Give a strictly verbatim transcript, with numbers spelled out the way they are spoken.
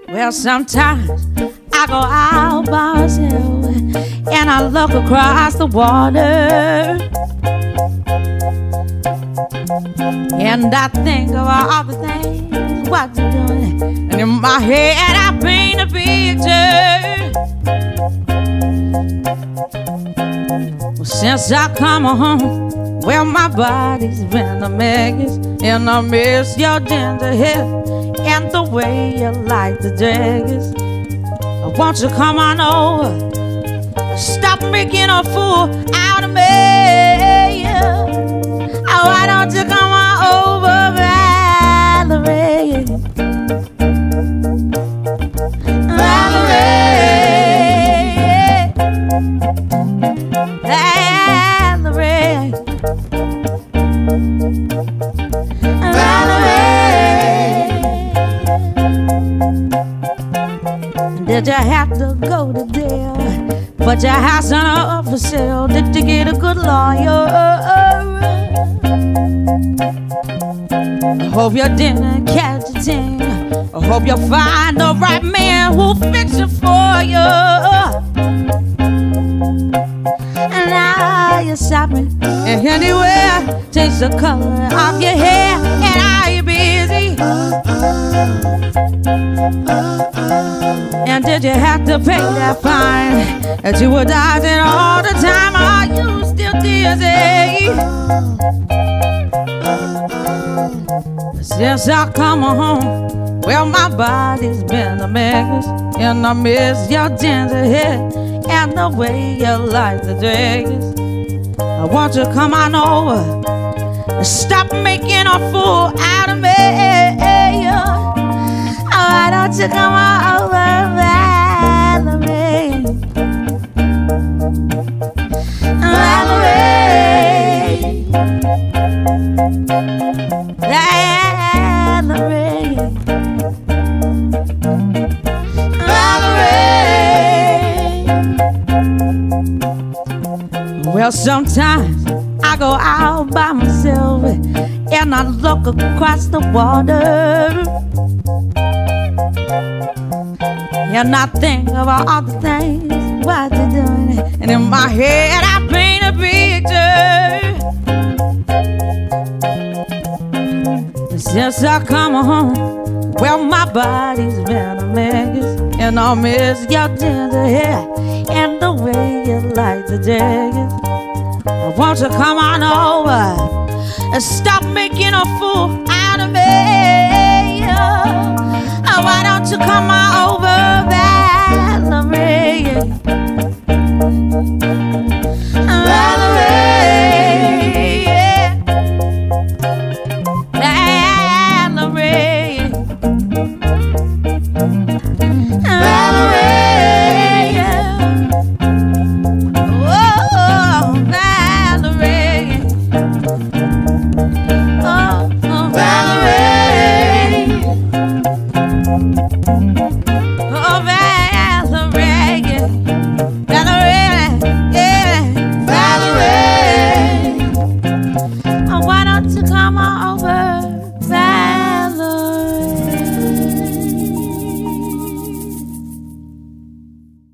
Well, sometimes I go out by myself and I look across the water, and I think of all the things what you're doing, and in my head I paint a picture. Well, since I come home, well, my body's been a mess, and I miss your ginger hair and the way you like the dress. Won't you come on over? Stop making a fool out of me. Oh, why don't you come on over, Valerie? Valerie, Valerie, Valerie. Did you have to go to jail? Put your house on up for sale? Did you get a good lawyer? I hope you didn't catch a thing. I hope you find the right man who'll fix it for you. And now you're shopping and anywhere, change the color of your hair. And are you busy? And did you have to pay that fine that you were dodging all the time? Are you still dizzy? Since I come home, well, my body's been a mess, and I miss your ginger hair and the way you like the dress. I want you to come on over and stop making a fool out of me. Why don't you come on over, Valerie? Valerie, Valerie, Valerie. Well, sometimes I go out by myself and I look across the water, and I think about all the things what you're doing, and in my head I paint a picture. Since I come home, well, my body's been a mess, and I miss your ginger hair and the way you like the dress. I want you to come on over and stop making a fool out of me. Oh, why don't you come on over, Valerie? Valerie,